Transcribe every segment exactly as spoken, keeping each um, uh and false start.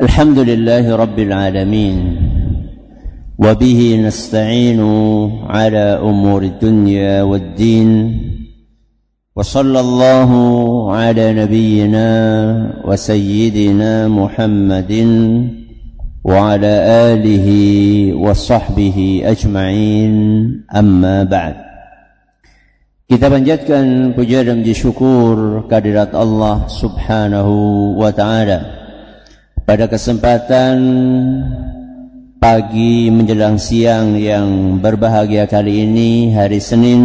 الحمد لله رب العالمين وبه نستعين على أمور الدنيا والدين وصلى الله على نبينا وسيدنا محمد وعلى آله وصحبه أجمعين أما بعد. Kita panjatkan puja dan puji syukur kehadirat Allah Subhanahu wa taala. Pada kesempatan pagi menjelang siang yang berbahagia kali ini, hari Senin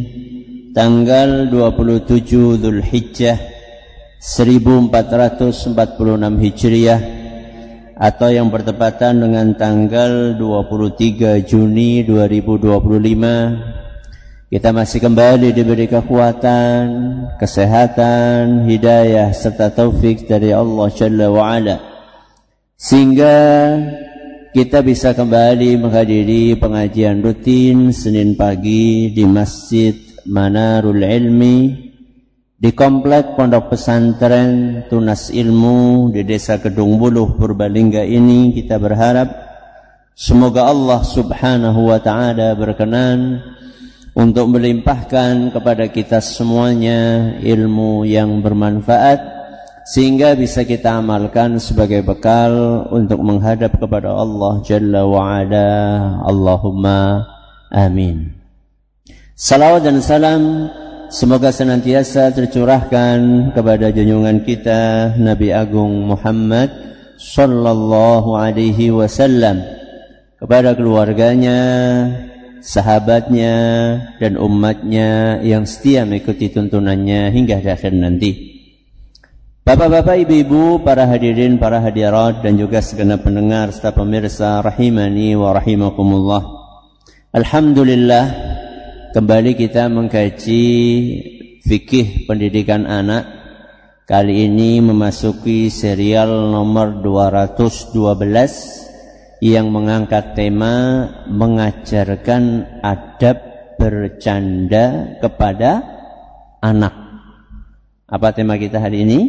tanggal dua puluh tujuh Dzulhijjah seribu empat ratus empat puluh enam Hijriah atau yang bertepatan dengan tanggal dua puluh tiga Juni dua ribu dua puluh lima, kita masih kembali diberi kekuatan, kesehatan, hidayah serta taufik dari Allah Jalla wa Ala, sehingga kita bisa kembali menghadiri pengajian rutin Senin pagi di Masjid Manarul Ilmi di Komplek Pondok Pesantren Tunas Ilmu di Desa Kedung Buluh, Purbalingga ini. Kita berharap semoga Allah Subhanahu wa taala berkenan untuk melimpahkan kepada kita semuanya ilmu yang bermanfaat, sehingga bisa kita amalkan sebagai bekal untuk menghadap kepada Allah Jalla wa'ala. Allahumma amin. Salawat dan salam semoga senantiasa tercurahkan kepada junjungan kita Nabi Agung Muhammad sallallahu alaihi wasallam, kepada keluarganya, sahabatnya, dan umatnya yang setia mengikuti tuntunannya hingga akhir nanti. Bapak-bapak, ibu-ibu, para hadirin, para hadirat, dan juga segenap pendengar serta pemirsa rahimani wa rahimakumullah. Alhamdulillah, kembali kita mengkaji fikih pendidikan anak. Kali ini memasuki serial nomor dua ratus dua belas yang mengangkat tema mengajarkan adab bercanda kepada anak. Apa tema kita hari ini?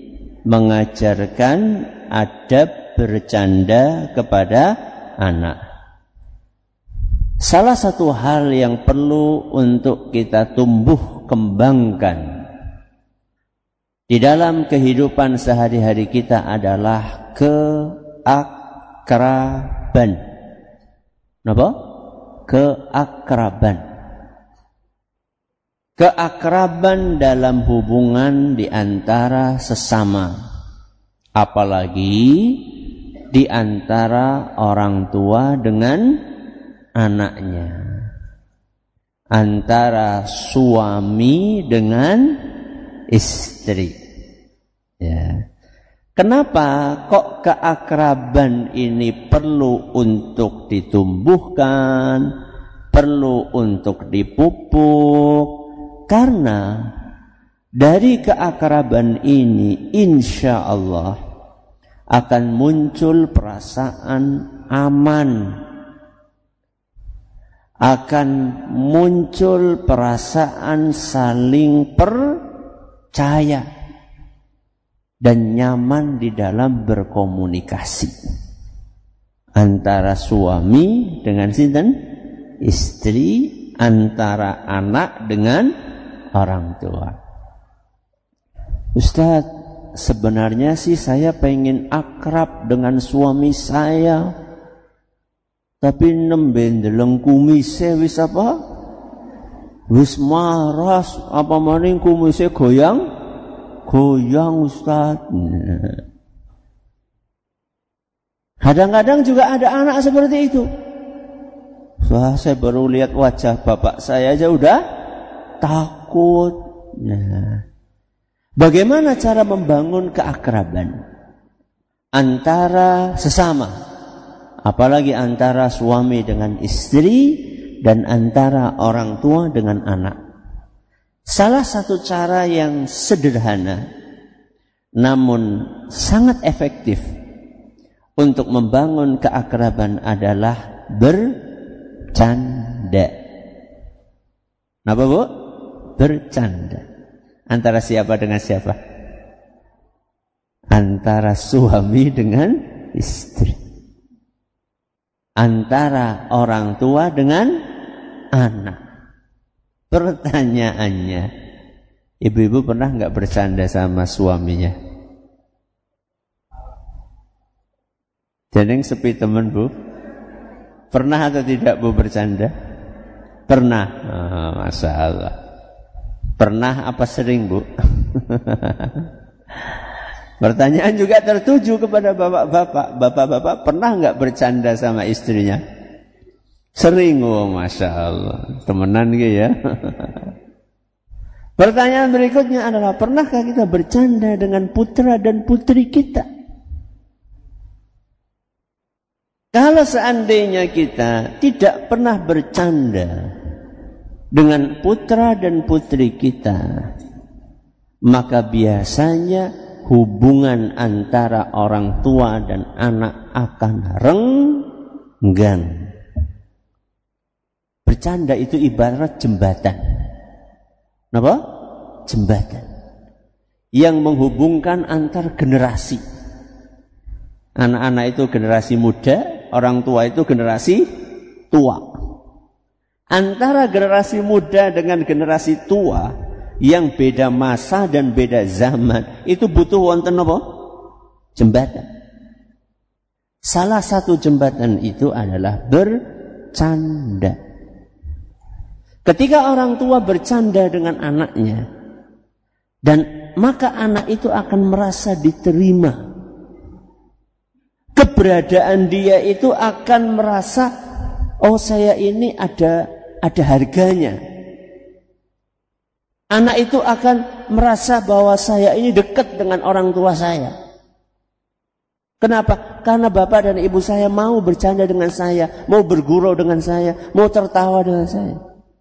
Mengajarkan adab bercanda kepada anak. Salah satu hal yang perlu untuk kita tumbuh kembangkan di dalam kehidupan sehari-hari kita adalah keakraban. Kenapa? Keakraban. Keakraban dalam hubungan di antara sesama, apalagi di antara orang tua dengan anaknya, antara suami dengan istri. Ya. Kenapa kok keakraban ini perlu untuk ditumbuhkan, perlu untuk dipupuk? Karena dari keakraban ini insya Allah akan muncul perasaan aman, akan muncul perasaan saling percaya dan nyaman di dalam berkomunikasi antara suami dengan sinten? Istri, antara anak dengan orang tua. Ustaz, sebenarnya sih saya pengen akrab dengan suami saya, tapi nembe ndeleng kumise wis apa? Wis maras, apa maning kumise goyang? Goyang Ustaz. Kadang-kadang juga ada anak seperti itu. Wah, saya baru lihat wajah bapak saya aja udah takut. Nah, bagaimana cara membangun keakraban antara sesama, apalagi antara suami dengan istri dan antara orang tua dengan anak? Salah satu cara yang sederhana namun sangat efektif untuk membangun keakraban adalah bercanda. Kenapa, Bu? Bercanda. Antara siapa dengan siapa? Antara suami dengan istri. Antara orang tua dengan anak. Pertanyaannya, ibu-ibu pernah nggak bercanda sama suaminya? Jeneng sepi temen bu. Pernah atau tidak bu bercanda? Pernah. Oh, Masya Allah. Pernah apa sering bu? Pertanyaan juga tertuju kepada bapak-bapak. Bapak-bapak pernah nggak bercanda sama istrinya? Sering, oh Masya Allah. Temenan gitu ya. Pertanyaan berikutnya adalah, pernahkah kita bercanda dengan putra dan putri kita? Kalau seandainya kita tidak pernah bercanda dengan putra dan putri kita, maka biasanya hubungan antara orang tua dan anak akan renggang. Bercanda itu ibarat jembatan. Apa? Jembatan yang menghubungkan antar generasi. Anak-anak itu generasi muda, orang tua itu generasi tua. Antara generasi muda dengan generasi tua yang beda masa dan beda zaman, itu butuh wonten apa? Jembatan. Salah satu jembatan itu adalah bercanda. Ketika orang tua bercanda dengan anaknya, dan maka anak itu akan merasa diterima. Keberadaan dia itu akan merasa, oh saya ini ada ada harganya. Anak itu akan merasa bahwa saya ini dekat dengan orang tua saya. Kenapa? Karena bapak dan ibu saya mau bercanda dengan saya, mau bergurau dengan saya, mau tertawa dengan saya.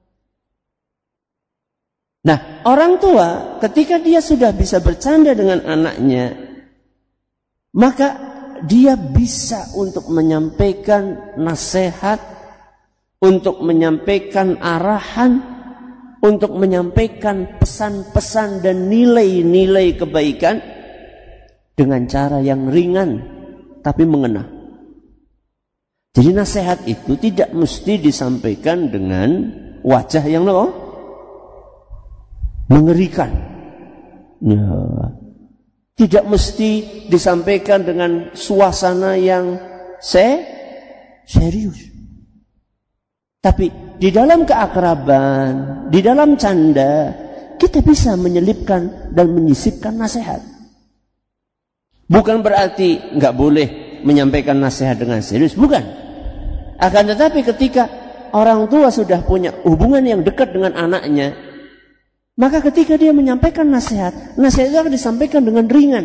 Nah, orang tua ketika dia sudah bisa bercanda dengan anaknya, maka dia bisa untuk menyampaikan nasihat, untuk menyampaikan arahan, untuk menyampaikan pesan-pesan dan nilai-nilai kebaikan dengan cara yang ringan tapi mengena. Jadi nasihat itu tidak mesti disampaikan dengan wajah yang loh mengerikan. Ya. Tidak mesti disampaikan dengan suasana yang se serius. Tapi di dalam keakraban, di dalam canda, kita bisa menyelipkan dan menyisipkan nasihat. Bukan berarti nggak boleh menyampaikan nasihat dengan serius, bukan. Akan tetapi ketika orang tua sudah punya hubungan yang dekat dengan anaknya, maka ketika dia menyampaikan nasihat, nasihat itu akan disampaikan dengan ringan.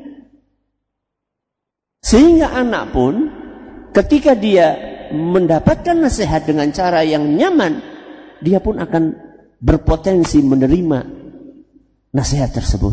Sehingga anak pun ketika dia mendapatkan nasihat dengan cara yang nyaman, dia pun akan berpotensi menerima nasihat tersebut.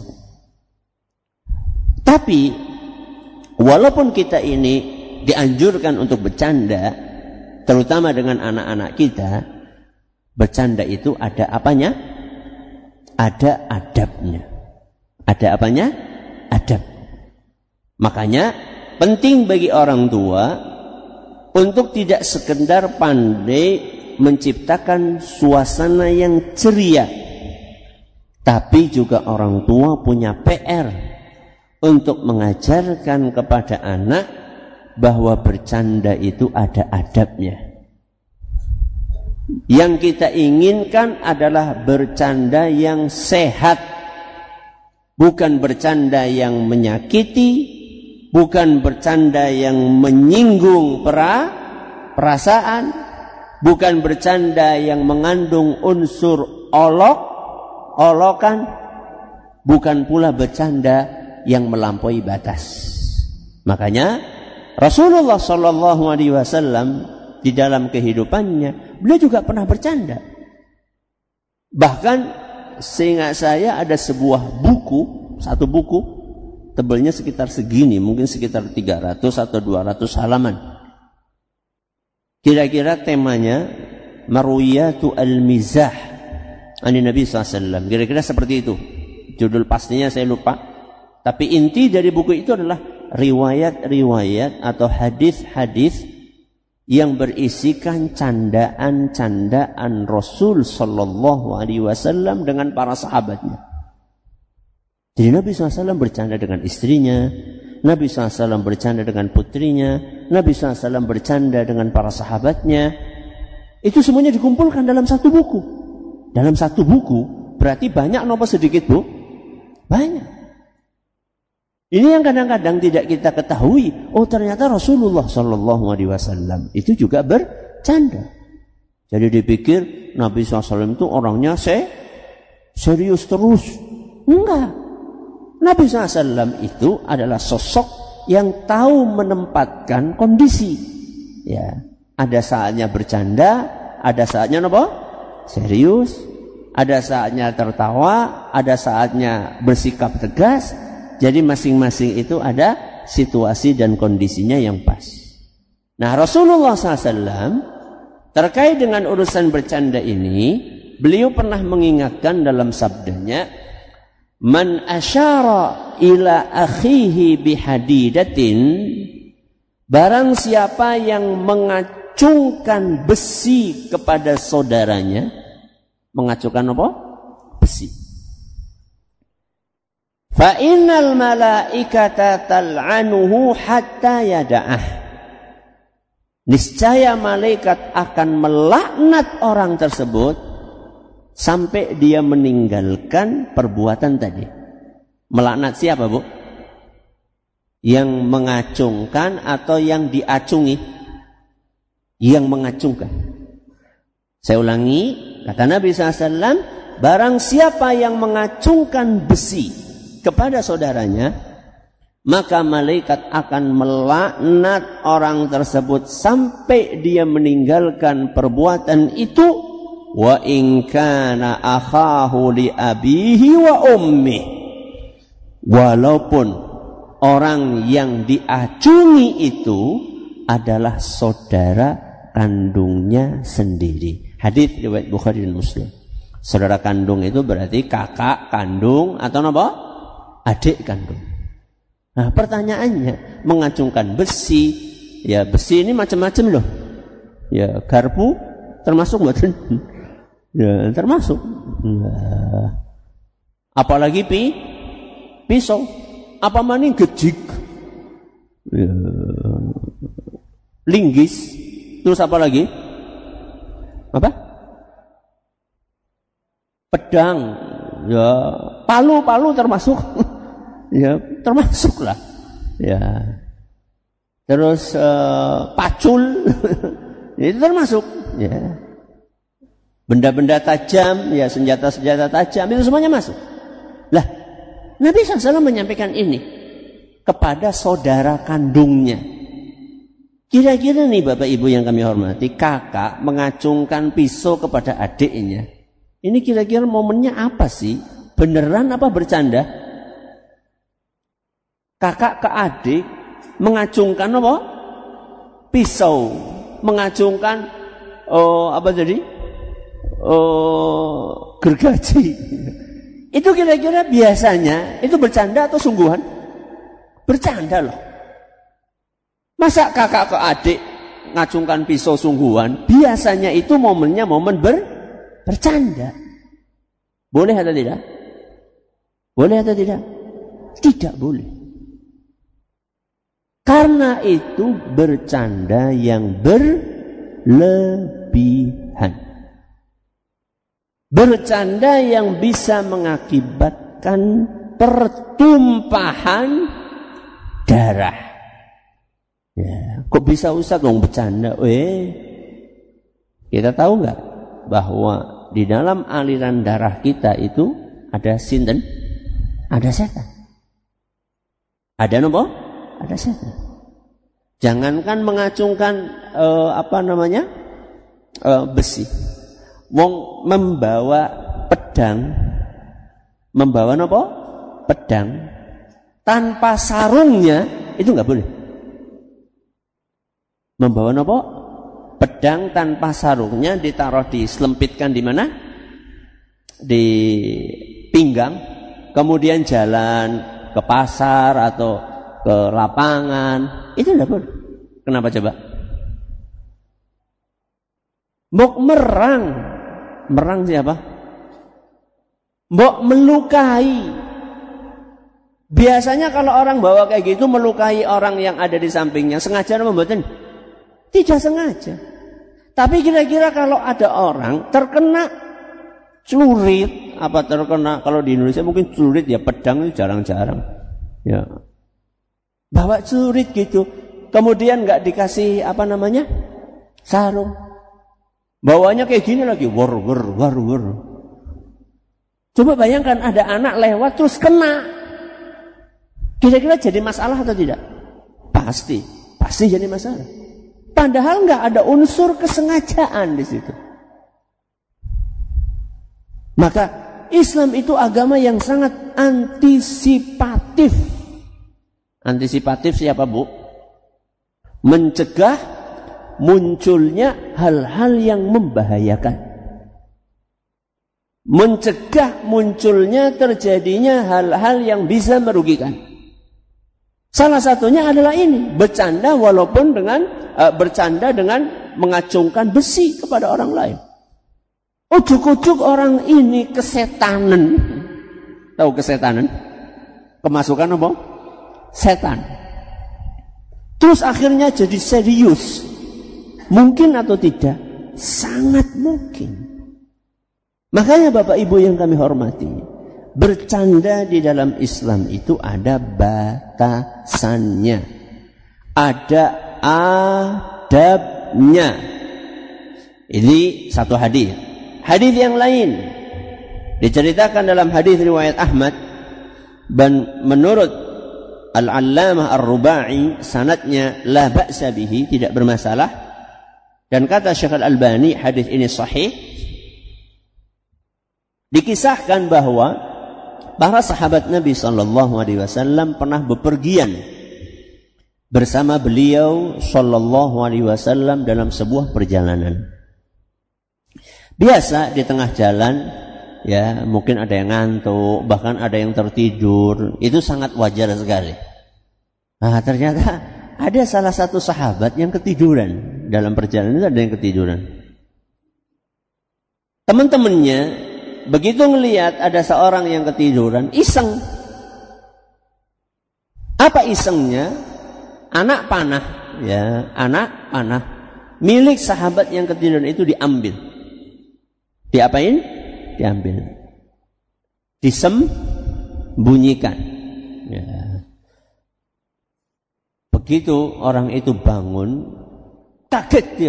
Tapi walaupun kita ini dianjurkan untuk bercanda, terutama dengan anak-anak kita, bercanda itu ada apanya? Ada adabnya. Ada apanya? Adab. Makanya penting bagi orang tua untuk tidak sekedar pandai menciptakan suasana yang ceria, tapi juga orang tua punya P R untuk mengajarkan kepada anak bahwa bercanda itu ada adabnya. Yang kita inginkan adalah bercanda yang sehat, bukan bercanda yang menyakiti, bukan bercanda yang menyinggung pera, perasaan, bukan bercanda yang mengandung unsur olok, olokan, bukan pula bercanda yang melampaui batas. Makanya Rasulullah Shallallahu Alaihi Wasallam di dalam kehidupannya, beliau juga pernah bercanda. Bahkan seingat saya ada sebuah buku, satu buku, tebalnya sekitar segini, mungkin sekitar tiga ratus atau dua ratus halaman. Kira-kira temanya Marwiyatu al-Mizah ani Nabi sallallahu alaihi wasallam. Kira-kira seperti itu. Judul pastinya saya lupa. Tapi inti dari buku itu adalah riwayat-riwayat atau hadis-hadis yang berisikan candaan-candaan Rasul sallallahu alaihi wasallam dengan para sahabatnya. Jadi Nabi shallallahu alaihi wasallam bercanda dengan istrinya, Nabi shallallahu alaihi wasallam bercanda dengan putrinya, Nabi shallallahu alaihi wasallam bercanda dengan para sahabatnya. Itu semuanya dikumpulkan dalam satu buku. Dalam satu buku berarti banyak nopo sedikit, Bu? Banyak. Ini yang kadang-kadang tidak kita ketahui. Oh, ternyata Rasulullah sallallahu alaihi wasallam itu juga bercanda. Jadi dipikir Nabi shallallahu alaihi wasallam itu orangnya se serius terus. Enggak. Nabi shallallahu alaihi wasallam itu adalah sosok yang tahu menempatkan kondisi. Ya, ada saatnya bercanda, ada saatnya apa? Serius, ada saatnya tertawa, ada saatnya bersikap tegas. Jadi masing-masing itu ada situasi dan kondisinya yang pas. Nah, Rasulullah shallallahu alaihi wasallam terkait dengan urusan bercanda ini, beliau pernah mengingatkan dalam sabdanya, man asyara ila akhihi bihadidatin, barang siapa yang mengacungkan besi kepada saudaranya. Mengacungkan apa? Besi. Fa innal malaikata tal'anuhu hatta yada'ah. Niscaya malaikat akan melaknat orang tersebut sampai dia meninggalkan perbuatan tadi. Melaknat siapa, Bu? Yang mengacungkan atau yang diacungi? Yang mengacungkan. Saya ulangi, kata Nabi shallallahu alaihi wasallam, barang siapa yang mengacungkan besi kepada saudaranya, maka malaikat akan melaknat orang tersebut sampai dia meninggalkan perbuatan itu. Wa in kana akhahu li abihi wa ummi, walaupun orang yang diacungi itu adalah saudara kandungnya sendiri. Hadis riwayat Bukhari dan Muslim. Saudara kandung itu berarti kakak kandung atau apa? Adik kandung. Nah, pertanyaannya, mengacungkan besi, ya besi ini macam-macam loh. Ya, garpu termasuk bukan? Ya, termasuk. Nah, apalagi pi, pisau, apa maning gejik, ya, linggis, terus apa lagi? Apa? Pedang, ya, palu-palu termasuk. Ya, termasuklah. Ya. Terus uh, pacul itu termasuk, ya. Benda-benda tajam, ya senjata-senjata tajam itu semuanya masuk. Lah, Nabi shallallahu alaihi wasallam menyampaikan ini kepada saudara kandungnya. Kira-kira nih Bapak Ibu yang kami hormati, kakak mengacungkan pisau kepada adiknya. Ini kira-kira momennya apa sih? Beneran apa bercanda? Kakak ke adik mengacungkan apa? Pisau, mengacungkan oh apa tadi? Oh gergaji. Itu kira-kira biasanya itu bercanda atau sungguhan? Bercanda loh. Masa kakak ke adik ngacungkan pisau sungguhan? Biasanya itu momennya momen ber bercanda. Boleh atau tidak? Boleh atau tidak? Tidak boleh. Karena itu bercanda yang berlebihan. Bercanda yang bisa mengakibatkan pertumpahan darah. Ya, kok bisa Ustaz dong bercanda? Eh, kita tahu nggak bahwa di dalam aliran darah kita itu ada sinten? Ada setan. Ada nopo? Ada setan. Jangankan mengacungkan uh, apa namanya uh, besi, wong membawa pedang, membawa apa? Pedang tanpa sarungnya itu nggak boleh. Membawa apa? Pedang tanpa sarungnya ditaruh diselempitkan di mana? Di pinggang, kemudian jalan ke pasar atau ke lapangan, itu tidak boleh. Kenapa coba? Mbok merang, merang siapa? Mbok melukai. Biasanya kalau orang bawa kayak gitu melukai orang yang ada di sampingnya, sengaja atau membuatnya? Tidak sengaja. Tapi kira-kira kalau ada orang terkena celurit, apa terkena, kalau di Indonesia mungkin celurit ya, pedang itu jarang-jarang. Ya. Bawa celurit gitu, kemudian nggak dikasih apa namanya? Sarung. Bawanya kayak gini lagi, wor wor wor wor. Coba bayangkan ada anak lewat terus kena. Kira-kira jadi masalah atau tidak? Pasti, pasti jadi masalah. Padahal nggak ada unsur kesengajaan di situ. Maka Islam itu agama yang sangat antisipatif. Antisipatif siapa, Bu? Mencegah munculnya hal-hal yang membahayakan. Mencegah munculnya terjadinya hal-hal yang bisa merugikan. Salah satunya adalah ini, bercanda walaupun dengan uh, bercanda dengan mengacungkan besi kepada orang lain. Ujuk-ujuk orang ini kesetanan. Tahu kesetanan? Kemasukan apa? Setan. Terus akhirnya jadi serius. Mungkin atau tidak? Sangat mungkin. Makanya Bapak Ibu yang kami hormati, bercanda di dalam Islam itu ada batasannya. Ada adabnya. Ini satu hadis. Hadis yang lain diceritakan dalam hadis riwayat Ahmad, dan menurut Al-Allamah Ar-Rubai sanadnya la ba'sa bihi, tidak bermasalah, dan kata Syekh Al-Albani hadis ini sahih. Dikisahkan bahwa para sahabat Nabi sallallahu alaihi wasallam pernah bepergian bersama beliau sallallahu alaihi wasallam dalam sebuah perjalanan. Biasa di tengah jalan ya, mungkin ada yang ngantuk, bahkan ada yang tertidur. Itu sangat wajar sekali. Nah, ternyata ada salah satu sahabat yang ketiduran. Dalam perjalanan itu ada yang ketiduran. Teman-temannya begitu ngelihat ada seorang yang ketiduran, iseng. Apa isengnya? Anak panah, ya, anak panah milik sahabat yang ketiduran itu diambil. Diapain? Diambil. Disembunyikan. Ya. Begitu orang itu bangun, kaget dia.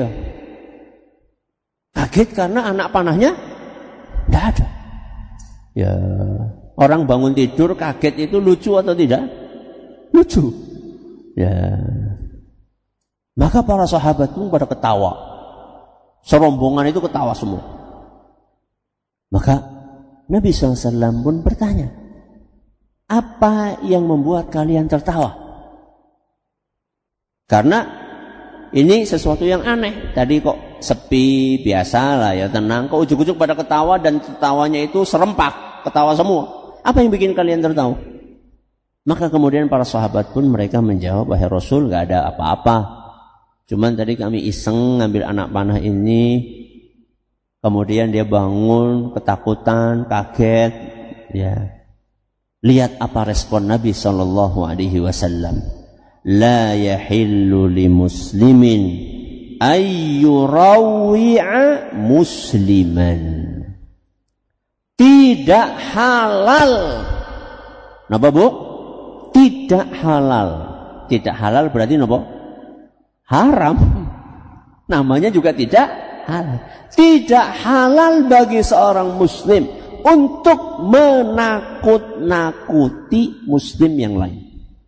Kaget karena anak panahnya tidak ada. Ya, orang bangun tidur kaget itu lucu atau tidak? Lucu. Ya. Maka para sahabat pun pada ketawa. Serombongan itu ketawa semua. Maka Nabi shallallahu alaihi wasallam pun bertanya, apa yang membuat kalian tertawa? Karena ini sesuatu yang aneh. Tadi kok sepi, biasa lah ya, tenang. Kok ujuk-ujuk pada ketawa, dan ketawanya itu serempak, ketawa semua. Apa yang bikin kalian tertawa? Maka kemudian para sahabat pun mereka menjawab, wahai Rasul, gak ada apa-apa. Cuman tadi kami iseng ngambil anak panah ini. Kemudian dia bangun, ketakutan, kaget. Ya. Lihat apa respon Nabi sallallahu alaihi wasallam. La yahillu li muslimin ayyurawi'a musliman. Tidak halal. Napa, Bu? Tidak halal. Tidak halal berarti napa? Haram. Namanya juga tidak halal. Tidak halal bagi seorang muslim untuk menakut-nakuti muslim yang lain.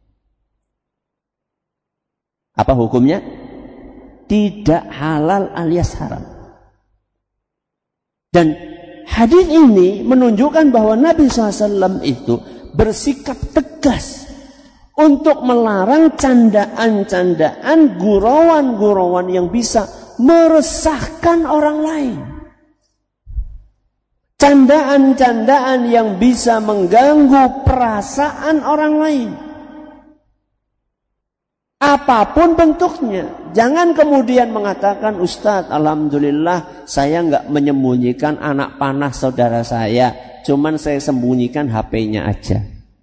Apa hukumnya? Tidak halal alias haram. Dan hadis ini menunjukkan bahwa Nabi shallallahu alaihi wasallam itu bersikap tegas untuk melarang candaan-candaan, gurauan-gurauan yang bisa meresahkan orang lain. Candaan-candaan yang bisa mengganggu perasaan orang lain. Apapun bentuknya. Jangan kemudian mengatakan, Ustadz, alhamdulillah saya nggak menyembunyikan anak panah saudara saya, cuman saya sembunyikan H P-nya aja.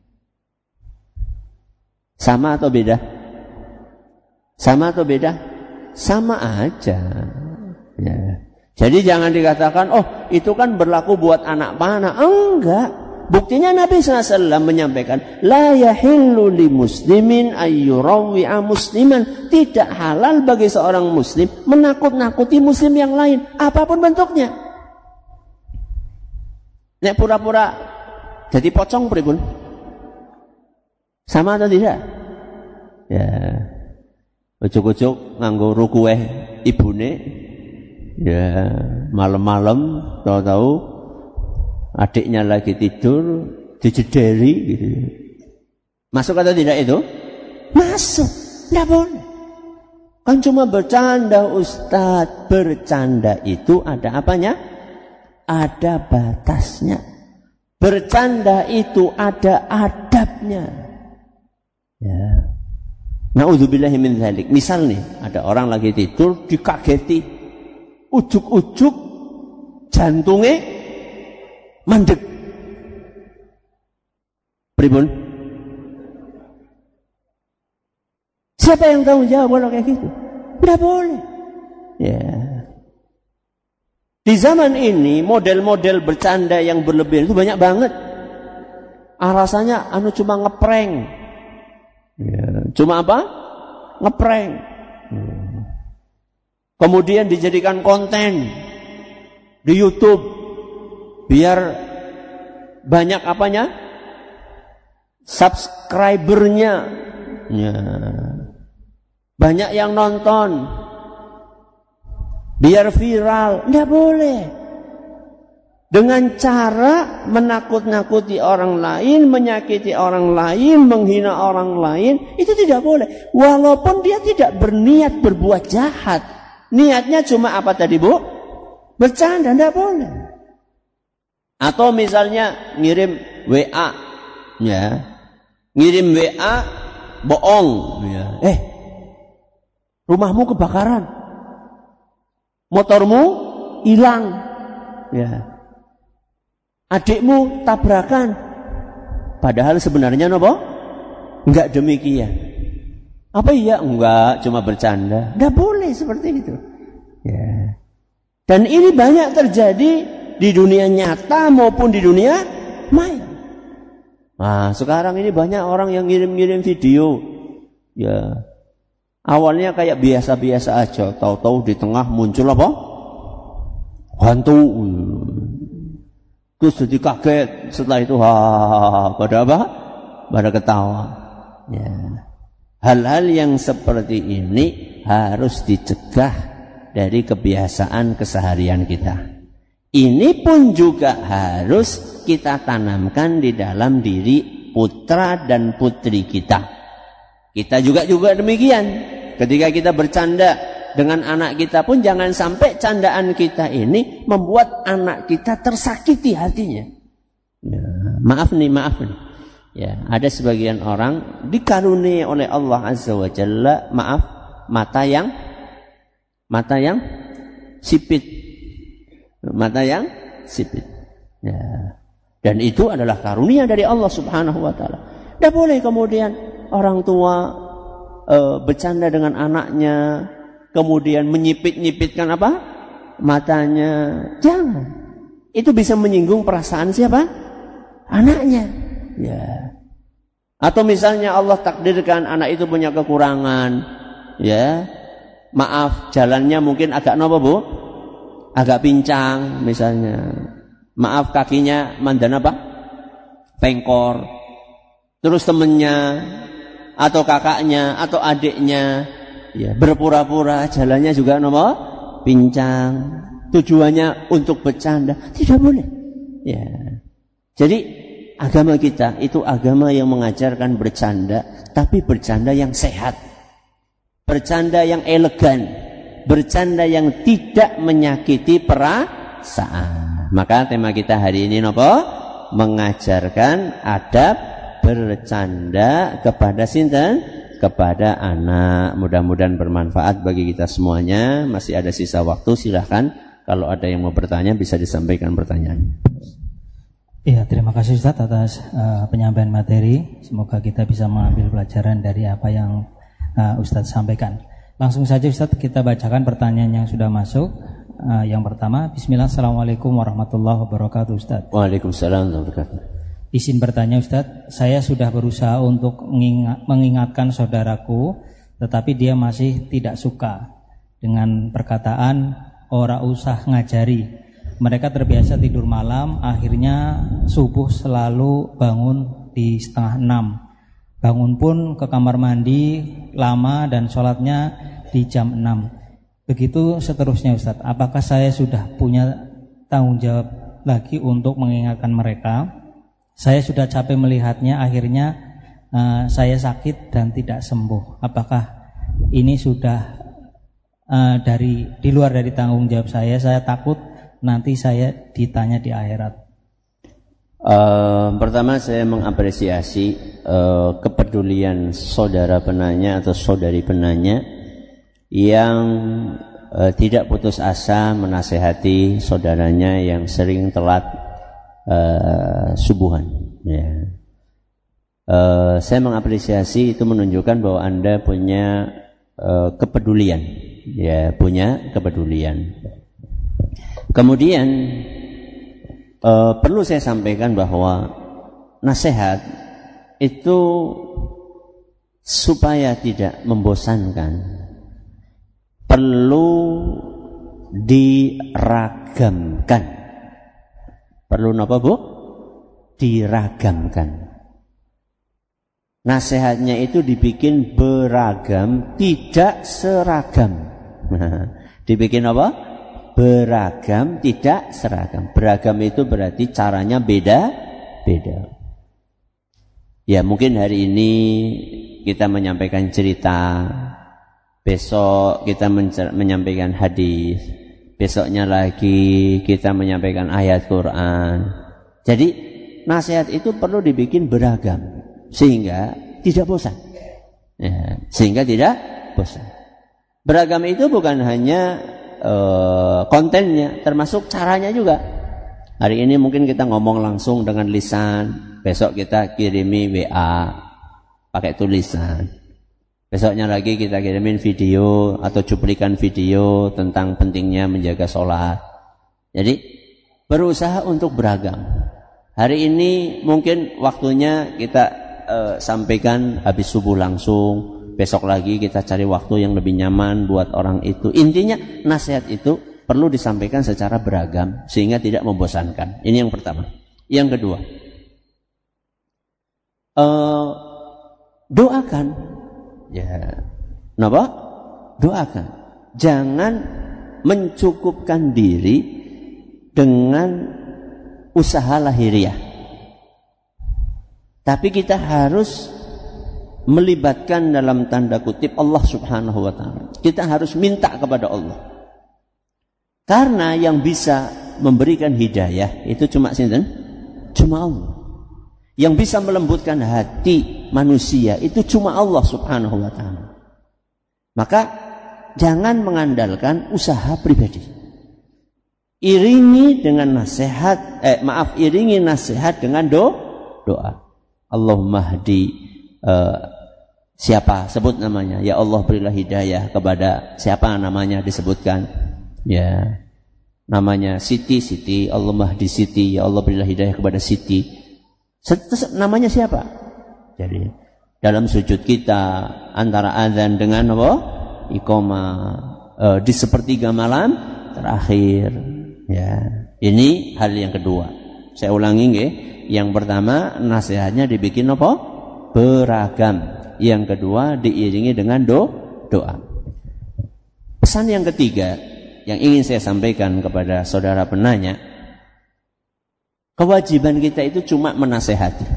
Sama atau beda? Sama atau beda? Sama aja. Ya. Jadi jangan dikatakan, oh itu kan berlaku buat anak panah. Enggak. Buktinya Nabi shallallahu alaihi wasallam menyampaikan, la yahillu li muslimin ayyurawi'a musliman. Tidak halal bagi seorang muslim menakut-nakuti muslim yang lain, apapun bentuknya. Nek pura-pura jadi pocong pripun? Sama atau tidak? Ya. Ujuk-ujuk nganggo rukueh ibune. Ya, malam-malam tahu-tahu adiknya lagi tidur dijederi gitu. Masuk atau tidak itu? Masuk. Tidak boleh. Kan cuma bercanda Ustadz. Bercanda itu ada apanya? Ada batasnya. Bercanda itu ada adabnya. Ya. Na'udzubillahi min dzalik. Misal nih, ada orang lagi tidur dikageti. Ujuk-ujuk jantungnya mandek. Pripun? Siapa yang tanggung jawab kalau kayak gitu? Tidak boleh. Ya. Di zaman ini model-model bercanda yang berlebihan itu banyak banget. Alasannya anu cuma ngeprank. Ya. Cuma apa? Ngeprank. Ya. Kemudian dijadikan konten di YouTube biar banyak apanya? Subscribernya. Ya. Banyak yang nonton. Biar viral. Tidak boleh. Dengan cara menakut-nakuti orang lain, menyakiti orang lain, menghina orang lain, itu tidak boleh. Walaupun dia tidak berniat berbuat jahat. Niatnya cuma apa tadi, Bu? Bercanda, tidak boleh. Atau misalnya ngirim W A, ya, ngirim W A bohong, ya. Eh, rumahmu kebakaran, motormu hilang, ya, adikmu tabrakan, padahal sebenarnya nopo? Enggak demikian. Apa iya? Enggak, cuma bercanda. Enggak boleh seperti itu. Ya. Dan ini banyak terjadi di dunia nyata maupun di dunia maya. Nah, sekarang ini banyak orang yang ngirim-ngirim video. Ya. Awalnya kayak biasa-biasa aja, tahu-tahu di tengah muncul apa? Hantu. Terus jadi kaget, setelah itu ha, pada apa? Pada ketawa. Ya. Hal-hal yang seperti ini harus dicegah dari kebiasaan keseharian kita. Ini pun juga harus kita tanamkan di dalam diri putra dan putri kita. Kita juga juga demikian. Ketika kita bercanda dengan anak kita pun jangan sampai candaan kita ini membuat anak kita tersakiti hatinya. Ya, maaf nih, maaf nih. Ya, ada sebagian orang dikaruniai oleh Allah Azza wa Jalla, maaf, mata yang mata yang sipit. Mata yang sipit. Ya. Dan itu adalah karunia dari Allah Subhanahu wa taala. Tidak boleh kemudian orang tua e, bercanda dengan anaknya, kemudian menyipit-nyipitkan apa? Matanya. Jangan. Itu bisa menyinggung perasaan siapa? Anaknya. Ya. Atau misalnya Allah takdirkan anak itu punya kekurangan, ya, maaf jalannya mungkin agak nopo, Bu, agak pincang misalnya, maaf kakinya mandan apa, pengkor, terus temennya atau kakaknya atau adiknya, ya, berpura-pura jalannya juga nopo, pincang, tujuannya untuk bercanda, tidak boleh, ya. Jadi agama kita itu agama yang mengajarkan bercanda, tapi bercanda yang sehat, bercanda yang elegan, bercanda yang tidak menyakiti perasaan. Maka tema kita hari ini nopo? Mengajarkan adab bercanda kepada sinten? kepada anak. Mudah-mudahan bermanfaat bagi kita semuanya. Masih ada sisa waktu, silahkan kalau ada yang mau bertanya bisa disampaikan pertanyaan. Ya, terima kasih Ustaz atas uh, penyampaian materi. Semoga kita bisa mengambil pelajaran dari apa yang uh, Ustaz sampaikan. Langsung saja Ustaz, kita bacakan pertanyaan yang sudah masuk. Uh, yang pertama, Bismillah, Assalamualaikum warahmatullahi wabarakatuh Ustaz. Waalaikumsalam warahmatullahi wabarakatuh. Izin bertanya Ustaz, saya sudah berusaha untuk mengingat, mengingatkan saudaraku, tetapi dia masih tidak suka dengan perkataan ora usah ngajari. Mereka terbiasa tidur malam, akhirnya subuh selalu bangun di setengah enam. Bangun pun ke kamar mandi lama dan sholatnya di jam enam. Begitu seterusnya Ustaz. Apakah saya sudah punya tanggung jawab lagi untuk mengingatkan mereka? Saya sudah capek melihatnya, akhirnya uh, saya sakit dan tidak sembuh. Apakah ini sudah uh, dari di luar dari tanggung jawab saya? Saya takut nanti saya ditanya di akhirat. Uh, pertama saya mengapresiasi uh, kepedulian saudara penanya atau saudari penanya yang uh, tidak putus asa menasehati saudaranya yang sering telat uh, subuhan. Ya. Uh, saya mengapresiasi, itu menunjukkan bahwa Anda punya uh, kepedulian, ya, punya kepedulian. Kemudian uh, perlu saya sampaikan bahwa nasihat itu supaya tidak membosankan perlu diragamkan. Perlu apa Bu? Diragamkan. Nasihatnya itu dibikin beragam, tidak seragam. Dibikin apa? Beragam, tidak seragam. Beragam itu berarti caranya beda-beda. Ya, mungkin hari ini kita menyampaikan cerita, besok kita menyampaikan hadis, besoknya lagi kita menyampaikan ayat Quran. Jadi nasihat itu perlu dibikin beragam sehingga tidak bosan. Ya, sehingga tidak bosan. Beragam itu bukan hanya Uh, kontennya, termasuk caranya juga. Hari ini mungkin kita ngomong langsung dengan lisan, besok kita kirimi W A pakai tulisan, besoknya lagi kita kirimin video atau cuplikan video tentang pentingnya menjaga sholat. Jadi berusaha untuk beragam. Hari ini mungkin waktunya kita uh, sampaikan habis subuh langsung, besok lagi kita cari waktu yang lebih nyaman buat orang itu. Intinya nasihat itu perlu disampaikan secara beragam sehingga tidak membosankan. Ini yang pertama. Yang kedua, uh, doakan. Ya, kenapa? Doakan. Jangan mencukupkan diri dengan usaha lahiriah. Tapi kita harus melibatkan dalam tanda kutip Allah Subhanahu wa ta'ala. Kita harus minta kepada Allah. Karena yang bisa memberikan hidayah itu cuma sinten? Cuma Allah. Yang bisa melembutkan hati manusia itu cuma Allah Subhanahu wa ta'ala. Maka jangan mengandalkan usaha pribadi. Iringi dengan nasihat, eh maaf, iringi nasihat dengan do, doa. Allahumma hdi uh, siapa, sebut namanya, ya Allah berilah hidayah kepada siapa namanya disebutkan, ya namanya Siti, Siti, Allahumma hdi Siti, ya Allah berilah hidayah kepada Siti. Namanya siapa? Jadi dalam sujud kita antara azan dengan apa? Iqamah, e, di sepertiga malam terakhir. Ya, ini hal yang kedua. Saya ulangi nggih. Yang pertama nasihatnya dibikin apa? Beragam. Yang kedua diiringi dengan do, doa. Pesan yang ketiga yang ingin saya sampaikan kepada saudara penanya, kewajiban kita itu cuma menasehati.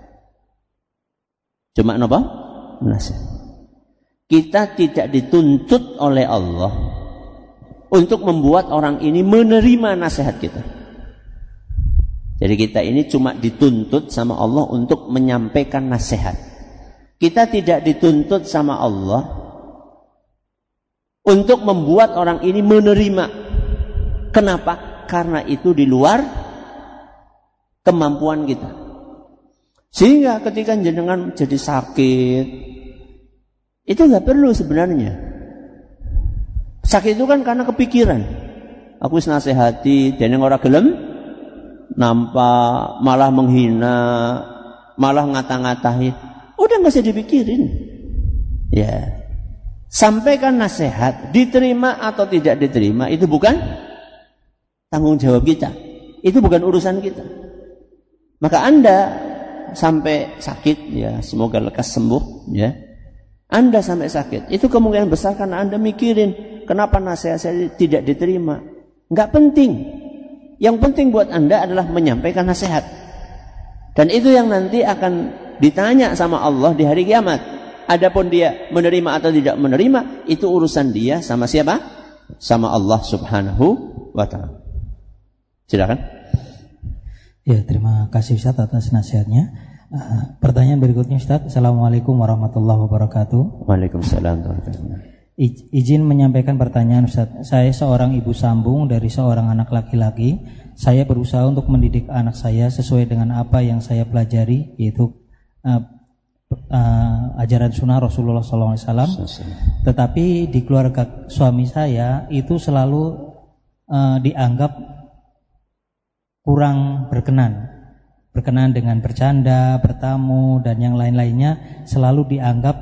Cuma apa? Menasehati. Kita tidak dituntut oleh Allah untuk membuat orang ini menerima nasihat kita. Jadi kita ini cuma dituntut sama Allah untuk menyampaikan nasihat. Kita tidak dituntut sama Allah untuk membuat orang ini menerima. Kenapa? Karena itu di luar kemampuan kita. Sehingga ketika jenengan jadi sakit, itu nggak perlu sebenarnya. Sakit itu kan karena kepikiran. Aku nasihati, dan yang orang gelem nampak, malah menghina, malah ngata-ngatahin. Udah nggak usah dipikirin. Ya, sampaikan nasihat, diterima atau tidak diterima itu bukan tanggung jawab kita. Itu bukan urusan kita. Maka Anda sampai sakit, ya semoga lekas sembuh, ya. Anda sampai sakit, itu kemungkinan besar karena Anda mikirin kenapa nasihat saya tidak diterima. Nggak penting. Yang penting buat Anda adalah menyampaikan nasihat. Dan itu yang nanti akan ditanya sama Allah di hari kiamat. Adapun dia menerima atau tidak menerima, itu urusan dia sama siapa? Sama Allah Subhanahu wa ta'ala. Silakan. Ya, terima kasih Ustaz atas nasihatnya. Uh, pertanyaan berikutnya Ustaz. Assalamualaikum warahmatullahi wabarakatuh. Waalaikumsalam warahmatullahi wabarakatuh. I, izin menyampaikan pertanyaan Ustaz. Saya seorang ibu sambung dari seorang anak laki-laki. Saya berusaha untuk mendidik anak saya sesuai dengan apa yang saya pelajari, yaitu uh, uh, ajaran sunnah Rasulullah shallallahu alaihi wasallam. Tetapi di keluarga suami saya itu selalu uh, dianggap kurang berkenan. Berkenan dengan bercanda, bertamu, dan yang lain-lainnya, selalu dianggap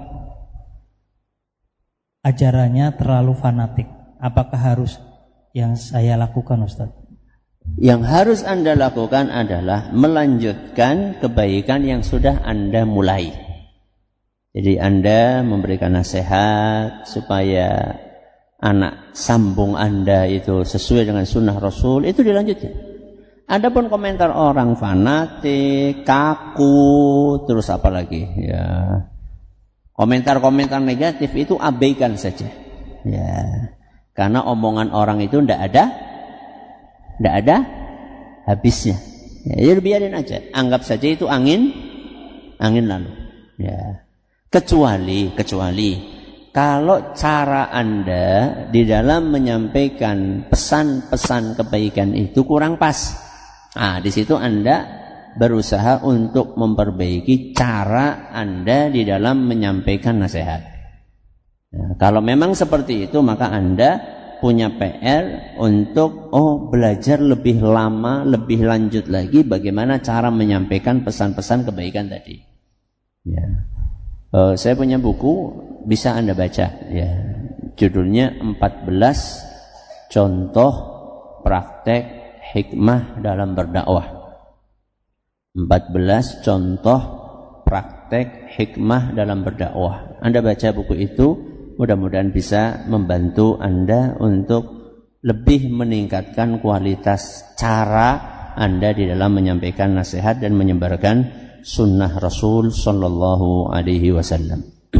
ajarannya terlalu fanatik. Apakah harus yang saya lakukan, Ustaz? Yang harus Anda lakukan adalah melanjutkan kebaikan yang sudah Anda mulai. Jadi Anda memberikan nasihat supaya anak sambung Anda itu sesuai dengan sunnah Rasul, itu dilanjutkan. Adapun komentar orang fanatik, kaku, terus apa lagi? Ya, komentar-komentar negatif itu abaikan saja. Ya, karena omongan orang itu ndak ada, ndak ada habisnya. Ya, jadi biarin aja. Anggap saja itu angin, angin lalu. Ya, kecuali, kecuali kalau cara Anda di dalam menyampaikan pesan-pesan kebaikan itu kurang pas. Ah, di situ Anda berusaha untuk memperbaiki cara Anda di dalam menyampaikan nasihat. Nah, kalau memang seperti itu, maka Anda punya P R untuk oh belajar lebih lama, lebih lanjut lagi bagaimana cara menyampaikan pesan-pesan kebaikan tadi. Ya, uh, saya punya buku bisa Anda baca. Ya, judulnya empat belas contoh praktek hikmah dalam berdakwah. empat belas contoh praktek hikmah dalam berdakwah. Anda baca buku itu, mudah-mudahan bisa membantu Anda untuk lebih meningkatkan kualitas cara Anda di dalam menyampaikan nasihat dan menyebarkan sunnah Rasul sallallahu alaihi wasallam.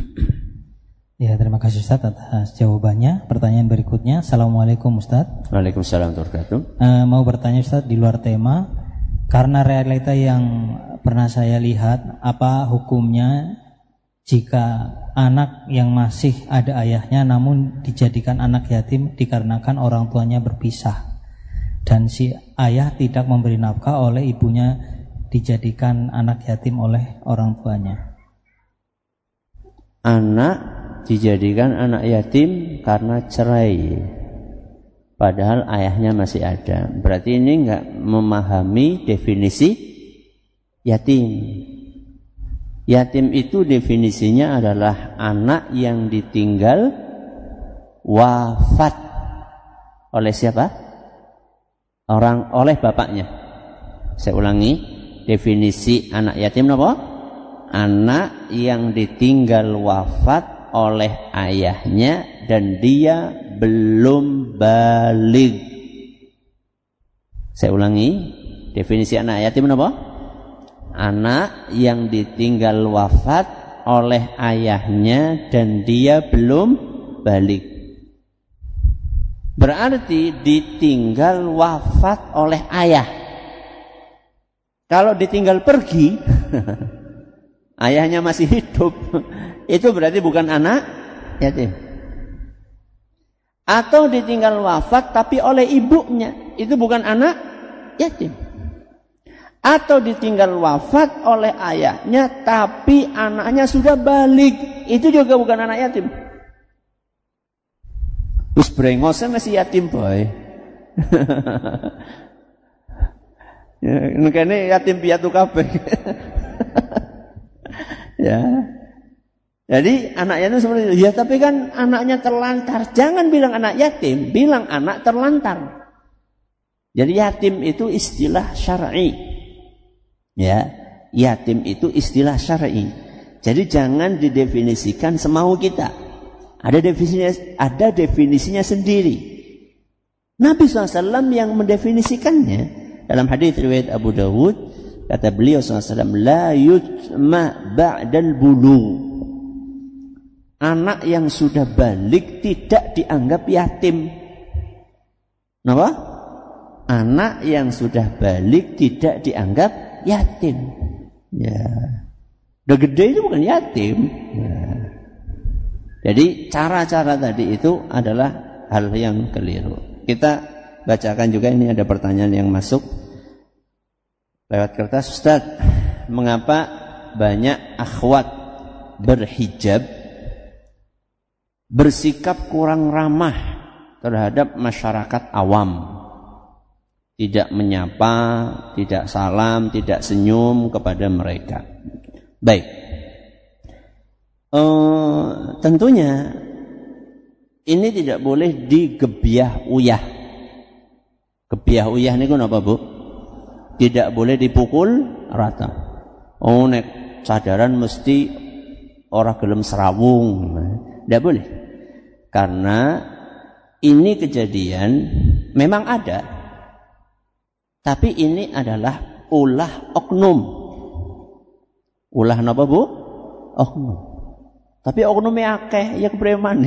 Ya, terima kasih Ustaz atas jawabannya. Pertanyaan berikutnya. Assalamualaikum Ustaz. Waalaikumsalam warahmatullahi wabarakatuh. Uh, mau bertanya Ustaz di luar tema. Karena realita yang pernah saya lihat, apa hukumnya jika anak yang masih ada ayahnya namun dijadikan anak yatim dikarenakan orang tuanya berpisah, dan si ayah tidak memberi nafkah oleh ibunya dijadikan anak yatim oleh orang tuanya? Anak dijadikan anak yatim karena cerai, padahal ayahnya masih ada. Berarti ini enggak memahami definisi yatim. Yatim itu definisinya adalah anak yang ditinggal wafat oleh siapa? Orang oleh bapaknya. Saya ulangi, definisi anak yatim apa? Anak yang ditinggal wafat oleh ayahnya dan dia belum baligh. Saya ulangi, definisi anak yatim apa? Anak yang ditinggal wafat oleh ayahnya dan dia belum baligh. Berarti ditinggal wafat oleh ayah. Kalau ditinggal pergi ayahnya masih hidup, itu berarti bukan anak yatim. Atau ditinggal wafat tapi oleh ibunya, itu bukan anak yatim. Atau ditinggal wafat oleh ayahnya tapi anaknya sudah balik, itu juga bukan anak yatim. Terus brengosnya masih yatim boy. Ya, ini yatim piatu kabeh. Ya. Jadi anaknya itu seperti itu. Ya tapi kan anaknya terlantar. Jangan bilang anak yatim, bilang anak terlantar. Jadi yatim itu istilah syar'i. Ya, yatim itu istilah syar'i. Jadi jangan didefinisikan semau kita. Ada definisinya, ada definisinya sendiri. Nabi shallallahu alaihi wasallam yang mendefinisikannya dalam hadis riwayat Abu Dawud, kata beliau shallallahu alaihi wasallam, la yutma ba'dal bulugh. Anak yang sudah balik tidak dianggap yatim. Kenapa? Anak yang sudah balik tidak dianggap yatim. Ya. Udah gede itu bukan yatim. Ya. Jadi cara-cara tadi itu adalah hal yang keliru. Kita bacakan juga, ini ada pertanyaan yang masuk lewat kertas. Ustaz, mengapa banyak akhwat berhijab bersikap kurang ramah terhadap masyarakat awam? Tidak menyapa, tidak salam, tidak senyum kepada mereka. Baik. Uh, tentunya ini tidak boleh digebiah uyah. Gebiah uyah ini apa bu? Tidak boleh dipukul rata. Oh nek sadaran mesti orang gelem serawung. Tidak boleh. Karena ini kejadian memang ada. Tapi ini adalah ulah oknum. Ulah napa bu? Oknum. Tapi oknumnya akeh, ya kepreman.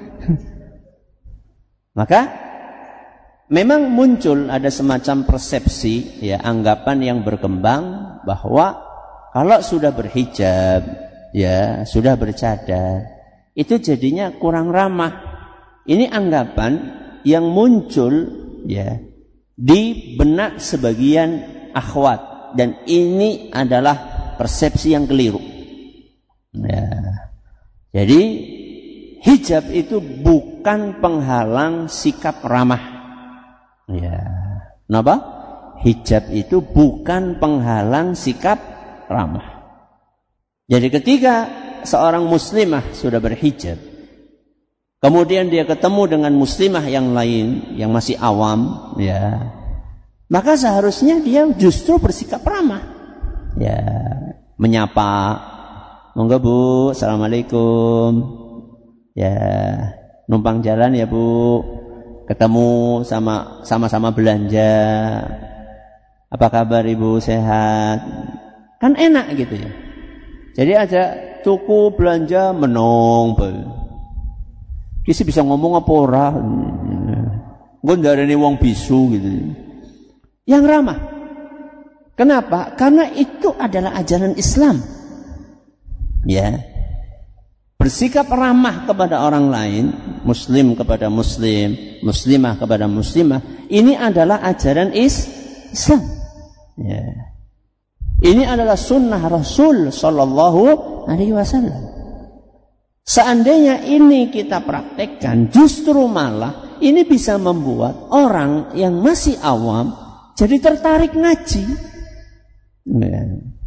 Maka memang muncul ada semacam persepsi, ya, anggapan yang berkembang bahwa kalau sudah berhijab, ya, sudah bercadar, itu jadinya kurang ramah. Ini anggapan yang muncul, ya, di benak sebagian akhwat, dan ini adalah persepsi yang keliru. Ya. Jadi hijab itu bukan penghalang sikap ramah. Ya. Kenapa? Hijab itu bukan penghalang sikap ramah. Jadi ketika seorang muslimah sudah berhijab, kemudian dia ketemu dengan muslimah yang lain yang masih awam, ya, maka seharusnya dia justru bersikap ramah, ya, menyapa, monggo bu, assalamualaikum, ya, numpang jalan ya bu, ketemu sama sama-sama belanja, apa kabar ibu, sehat, kan enak gitu ya. Jadi aja tuku belanja menong, kisi bisa ngomong apa ora? Gue ndarani wong bisu gitu. Yang ramah. Kenapa? Karena itu adalah ajaran Islam. Ya. Bersikap ramah kepada orang lain, muslim kepada muslim, muslimah kepada muslimah, ini adalah ajaran is Islam. Ya. Ini adalah sunnah Rasul sallallahu alaihi wasallam. Seandainya ini kita praktekkan, justru malah ini bisa membuat orang yang masih awam jadi tertarik ngaji. Ya.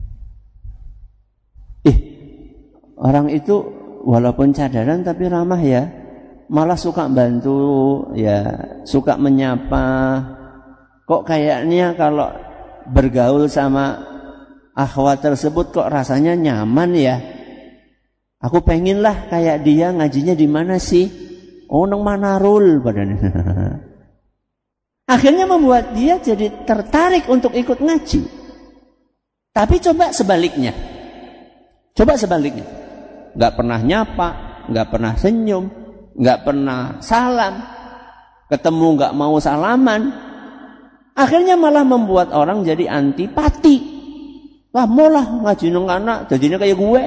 Eh, orang itu walaupun cadaran tapi ramah ya, malah suka bantu, ya, suka menyapa. Kok kayaknya kalau bergaul sama akhwat tersebut kok rasanya nyaman ya? Aku pengen lah kayak dia, ngajinya di mana sih? Oh, nang Manarul badannya. Akhirnya membuat dia jadi tertarik untuk ikut ngaji. Tapi coba sebaliknya. Coba sebaliknya. Gak pernah nyapa, gak pernah senyum, gak pernah salam, ketemu gak mau salaman. Akhirnya malah membuat orang jadi antipati. Kamu lah ngaji nang anak, jadinya kayak gue.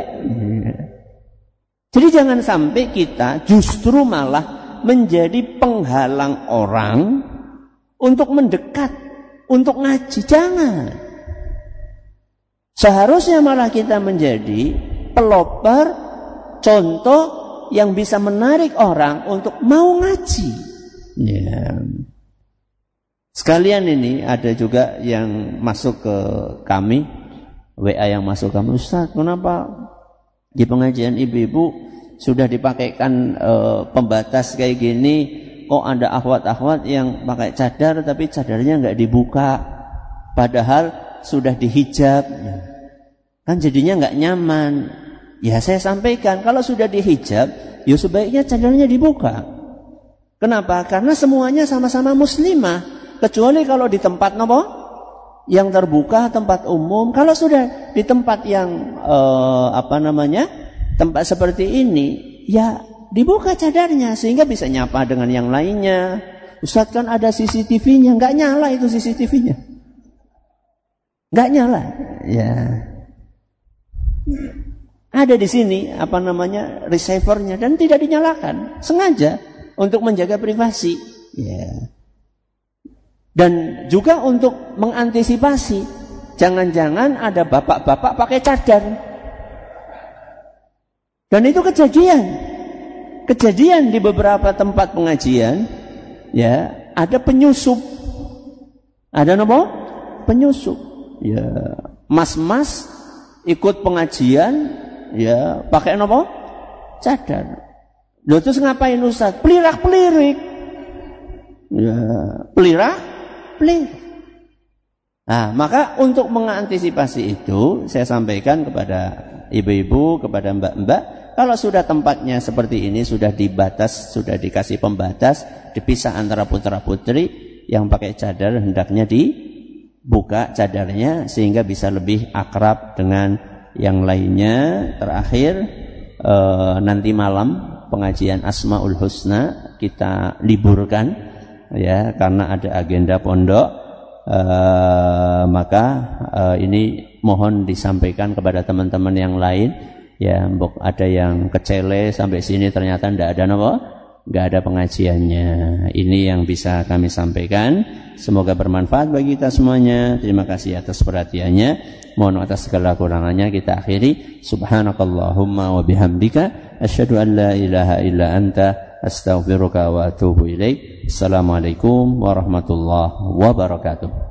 Jadi jangan sampai kita justru malah menjadi penghalang orang untuk mendekat, untuk ngaji. Jangan. Seharusnya malah kita menjadi pelopor, contoh yang bisa menarik orang untuk mau ngaji. Ya. Sekalian ini ada juga yang masuk ke kami, W A yang masuk kami, Ustaz, kenapa di pengajian ibu-ibu sudah dipakaikan e, pembatas kayak gini, kok ada akhwat-akhwat yang pakai cadar tapi cadarnya nggak dibuka, padahal sudah dihijab, kan jadinya nggak nyaman. Ya saya sampaikan, kalau sudah dihijab, ya sebaiknya cadarnya dibuka. Kenapa? Karena semuanya sama-sama muslimah, kecuali kalau di tempat nopo yang terbuka, tempat umum. Kalau sudah di tempat yang eh, apa namanya, tempat seperti ini, ya dibuka cadarnya sehingga bisa nyapa dengan yang lainnya. Ustaz, kan ada C C T V-nya, nggak nyala itu C C T V-nya, nggak nyala. Ya, ada di sini apa namanya receiver-nya dan tidak dinyalakan, sengaja untuk menjaga privasi. Ya. Dan juga untuk mengantisipasi, jangan-jangan ada bapak-bapak pakai cadar. Dan itu kejadian. Kejadian di beberapa tempat pengajian, ya, ada penyusup. Ada apa? Penyusup. Ya, mas-mas ikut pengajian, ya, pakai apa? Cadar. Loh, terus ngapain Ustaz? Pelirak-pelirik. Ya, pelirak Pelir. Nah, maka untuk mengantisipasi itu, saya sampaikan kepada ibu-ibu, kepada mbak-mbak, kalau sudah tempatnya seperti ini, sudah dibatas, sudah dikasih pembatas, dipisah antara putra-putri, yang pakai cadar hendaknya dibuka cadarnya sehingga bisa lebih akrab dengan yang lainnya. Terakhir, eh, nanti malam pengajian Asmaul Husna kita liburkan, ya, karena ada agenda pondok, uh, maka uh, ini mohon disampaikan kepada teman-teman yang lain, ya, mbok ada yang kecele sampai sini ternyata tidak ada apa, nggak ada pengajiannya. Ini yang bisa kami sampaikan. Semoga bermanfaat bagi kita semuanya. Terima kasih atas perhatiannya. Mohon atas segala kurangannya kita akhiri. Subhanakallahumma wa bihamdika asyhadu an la ilaha illa anta astaghfiruka wa atubu ilaik. Assalamualaikum warahmatullahi wabarakatuh.